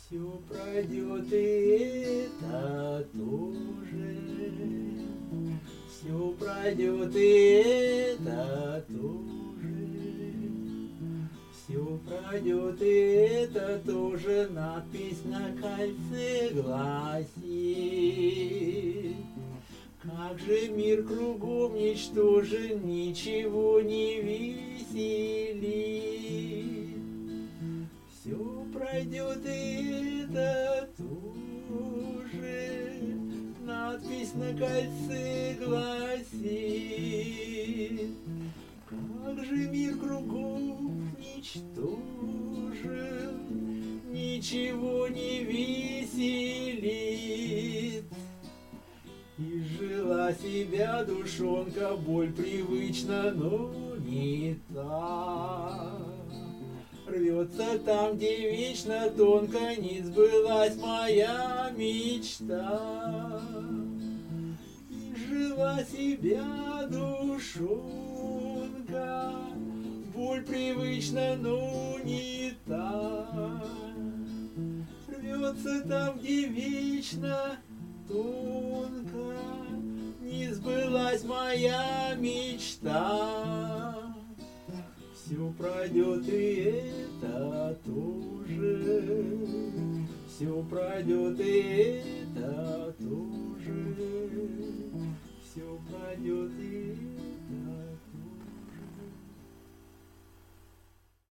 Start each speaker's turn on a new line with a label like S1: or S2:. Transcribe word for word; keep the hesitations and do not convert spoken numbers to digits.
S1: Все пройдет и это тоже, все пройдет и это тоже, все пройдет и это тоже, надпись на кольце гласит. Как же мир кругом ничтожен, ничего не веселит. Все пройдет и это тоже, надпись на кольце гласит. Как же мир кругом ничтожен, ничего не веселит. И жила себя душонка, боль привычна, но не та. Рвется там, где вечно тонко не сбылась моя мечта. И жила себя душонка, боль привычна, но не та. Рвется там, где вечно тонко не сбылась моя мечта. Все пройдет и это тоже, все пройдет и это тоже, все пройдет и это